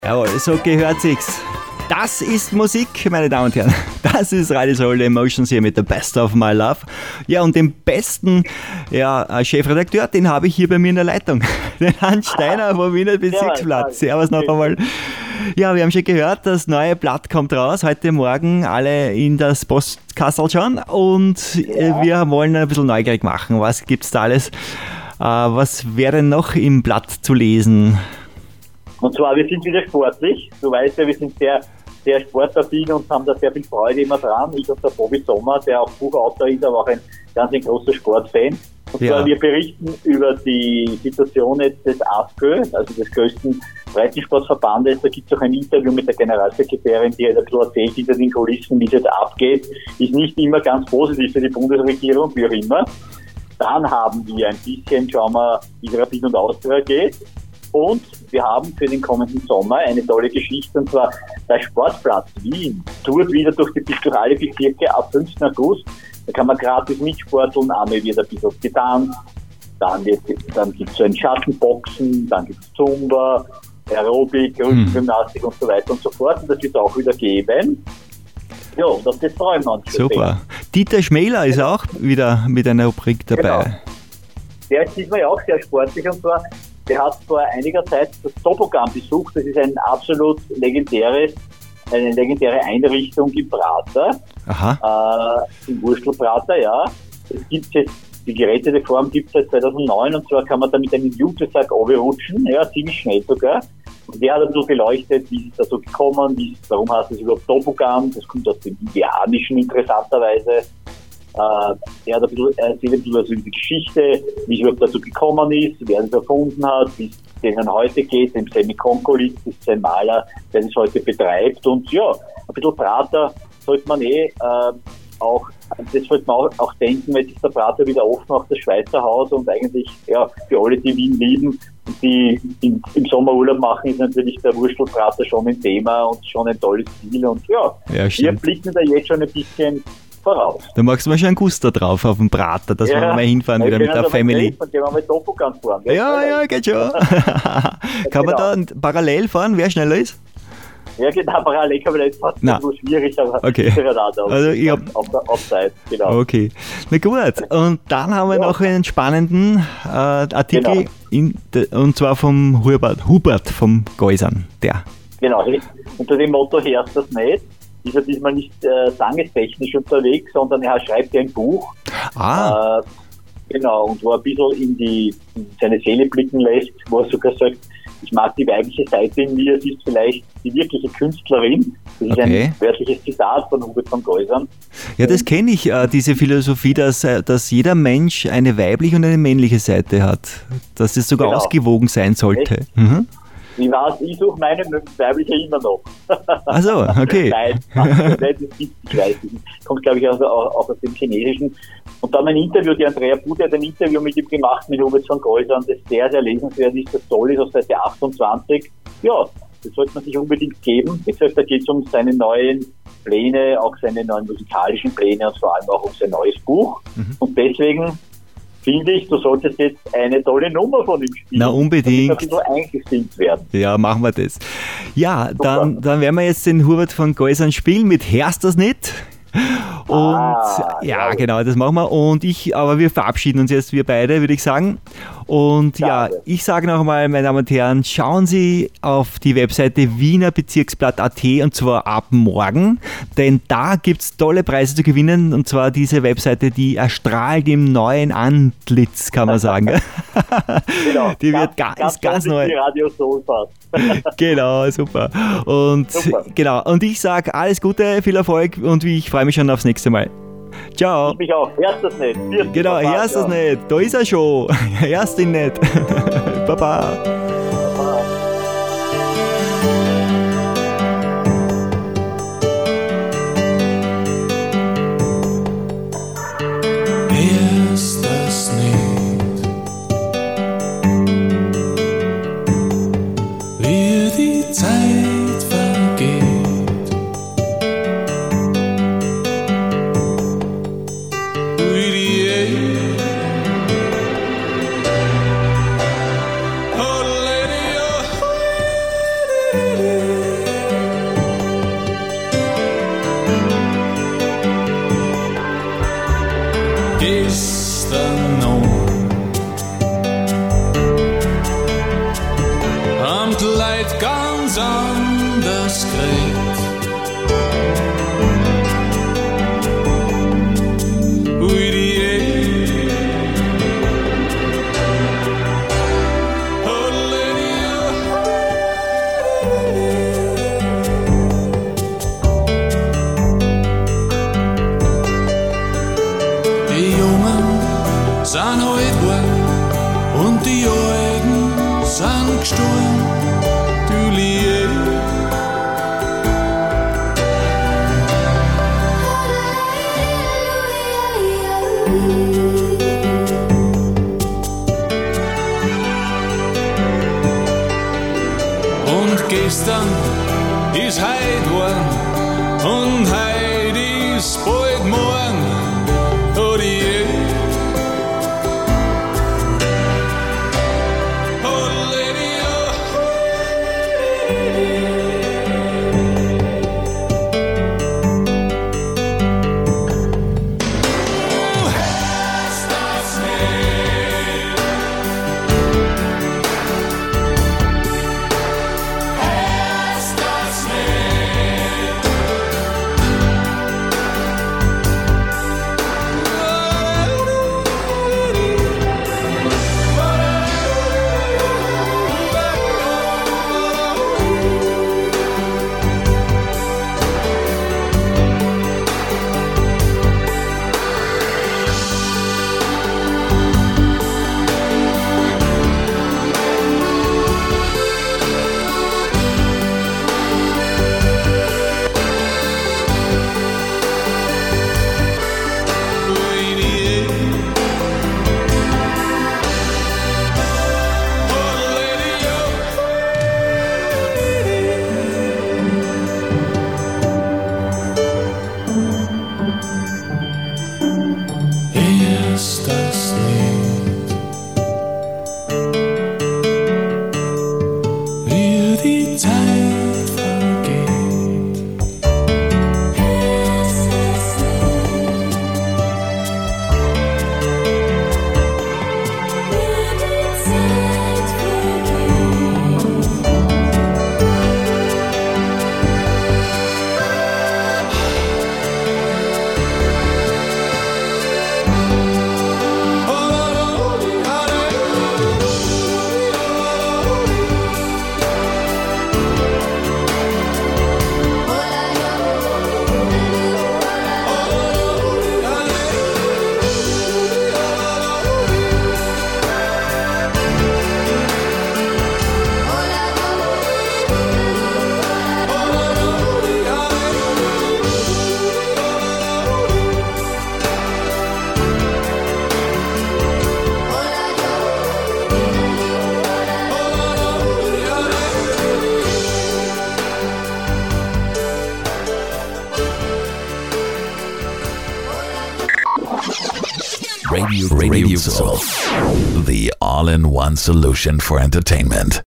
Jawohl, so gehört sich's. Das ist Musik, meine Damen und Herren. Das ist Radio Soul Emotions hier mit The Best of My Love. Ja, und den besten Chefredakteur, den habe ich hier bei mir in der Leitung. Den Hans Steiner vom Wiener Bezirksblatt. Servus noch einmal. Ja, wir haben schon gehört, das neue Blatt kommt raus. Heute Morgen alle in das Postkastel schauen. Und wir wollen ein bisschen neugierig machen. Was gibt's da alles? Was wäre noch im Blatt zu lesen? Und zwar, wir sind wieder sportlich. Du weißt ja, wir sind sehr sportaffin und haben da sehr viel Freude immer dran. Ich und der Bobby Sommer, der auch Buchautor ist, aber auch ein ganz großer Sportfan. Und zwar, wir berichten über die Situation jetzt des ASKÖ, also des größten Breitensportverbandes. Da gibt es auch ein Interview mit der Generalsekretärin, die ein bisschen erzählt hinter den Kulissen, wie es jetzt abgeht. Ist nicht immer ganz positiv für die Bundesregierung, wie auch immer. Dann haben wir ein bisschen, schauen wir, wie es Rapid und Austria geht. Und wir haben für den kommenden Sommer eine tolle Geschichte, und zwar der Sportplatz Wien tourt wieder durch alle Bezirke ab 5. August. Da kann man gratis mitsporteln, einmal wird ein bisschen getanzt, dann gibt es so ein Schattenboxen, dann gibt es Zumba, Aerobik, Gymnastik und so weiter und so fort. Und das wird es auch wieder geben. Ja, das freuen wir uns. Super. Dieter Schmäler ist auch wieder mit einer Rubrik dabei. Genau. Der ist diesmal ja auch sehr sportlich, und zwar der hat vor einiger Zeit das Toboggan besucht. Das ist eine legendäre Einrichtung im Prater. Aha. Im Wurstelprater, ja. Es gibt jetzt, die gerätete Form gibt es seit 2009, und zwar kann man da mit einem Jutesack runterrutschen, ja, ziemlich schnell sogar. Und der hat ein bisschen beleuchtet, wie ist da so gekommen, warum heißt das überhaupt Toboggan, das kommt aus dem Indianischen interessanterweise. Er hat erzählt ein bisschen also die Geschichte, wie es überhaupt dazu gekommen ist, wer es erfunden hat, wie es denen heute geht, dem Semi Konkolit, das ist ein Maler, der das heute betreibt. Und ja, ein bisschen Prater sollte man auch denken, weil ist der Prater wieder offen, auch das Schweizer Haus, und eigentlich ja für alle, die Wien lieben, die im Sommerurlaub machen, ist natürlich der Wurstelprater schon ein Thema und schon ein tolles Ziel. Und ja wir blicken da jetzt schon ein bisschen voraus. Da machst du mal schon einen Guster drauf auf den Prater, dass wir mal hinfahren wieder mit der Family. Von dem wir mal Toboggan fahren. Ja, geht schon. Kann man da parallel fahren, wer schneller ist? Ja, genau, parallel kann man das fast so schwierig, aber okay. Also ich auf Zeit, genau. Okay, na gut. Und dann haben wir noch einen spannenden Artikel, und zwar vom Hubert vom Geusern, der. Genau, unter dem Motto "Hörst das nicht", ist er diesmal nicht sangestechnisch unterwegs, sondern er schreibt ein Buch. Genau, und wo er ein bisschen in seine Seele blicken lässt, wo er sogar sagt, ich mag die weibliche Seite in mir, sie ist vielleicht die wirkliche Künstlerin. Das ist ein wörtliches Zitat von Hubert von Geusern. Ja, das kenne ich, diese Philosophie, dass jeder Mensch eine weibliche und eine männliche Seite hat. Dass es sogar ausgewogen sein sollte. Mhm. Ich suche meine weibliche immer noch. Ach so, okay. Nein, das gibt es gleich. Das kommt, glaube ich, auch aus dem Chinesischen. Und dann ein Interview, die Andrea Bude hat ein Interview mit ihm gemacht, mit Hubert von Geusern, das sehr, sehr lesenswert ist, das toll ist, auf Seite 28. Ja, das sollte man sich unbedingt geben. Wie gesagt, da geht es um seine neuen Pläne, auch seine neuen musikalischen Pläne und vor allem auch um sein neues Buch. Und deswegen finde ich, du solltest jetzt eine tolle Nummer von ihm spielen. Na, unbedingt. Ein bisschen eingestimmt werden. Ja, machen wir das. Ja, dann werden wir jetzt den Hubert von Geusern spielen mit "Hörst das nicht?" Und genau, das machen wir. Aber wir verabschieden uns jetzt, wir beide, würde ich sagen. Und ich sage noch einmal, meine Damen und Herren, schauen Sie auf die Webseite wienerbezirksblatt.at, und zwar ab morgen, denn da gibt es tolle Preise zu gewinnen, und zwar diese Webseite, die erstrahlt im neuen Antlitz, kann man sagen. Genau. Die wird ganz neu. Die Radio Soul fast. Genau, super. Und genau, und ich sage alles Gute, viel Erfolg, und ich freue mich schon aufs nächste Mal. Ciao. Ich mich auch. Hörst das nicht. Genau, hörst das nicht. Da ist er schon. Hörst ihn nicht. Baba. Hörst das nicht? Wie die Zeit vergeht. Wie die anders kriegt. Ui, die sind alt geworden und die Alten sind gestorben, du Liebe. Und gestern ist heut geworden und heut ist bald morgen, oh die Radio Soul, the all-in-one solution for entertainment.